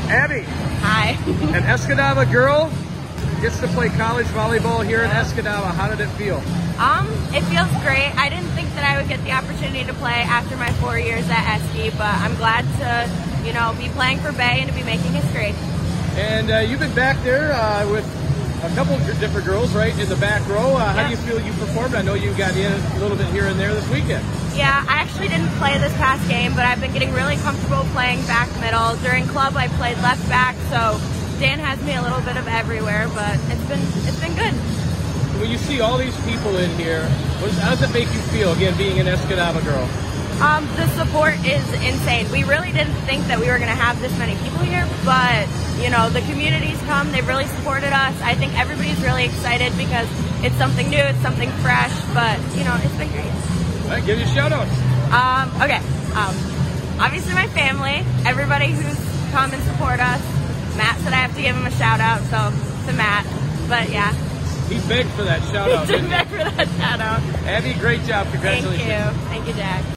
Abby, Hi. an Escanaba girl, gets to play college volleyball here in Escanaba. How did it feel? It feels great. I didn't think that I would get the opportunity to play after my 4 years at Esky, but I'm glad to, be playing for Bay and to be making history. And you've been back there with a couple different girls, right, in the back row. How do you feel you performed? I know you got in a little bit here and there this weekend. Yeah, I actually didn't play this past game, but I've been getting really comfortable playing back middle. During club, I played left back, so Dan has me a little bit of everywhere, but it's been good. When you see all these people in here, how does it make you feel, again, being an Escanaba girl? The support is insane. We really didn't think that we were going to have this many people here, but, the community's come. They've really supported us. I think everybody's really excited because it's something new, it's something fresh, but, it's been great. All right, give you a shout-out. Okay. Obviously my family, everybody who's come and support us. Matt said I have to give him a shout-out, so to Matt. But, yeah. He begged for that shout-out. He did beg for that shout-out. Abby, great job. Congratulations. Thank you. Thank you, Jack.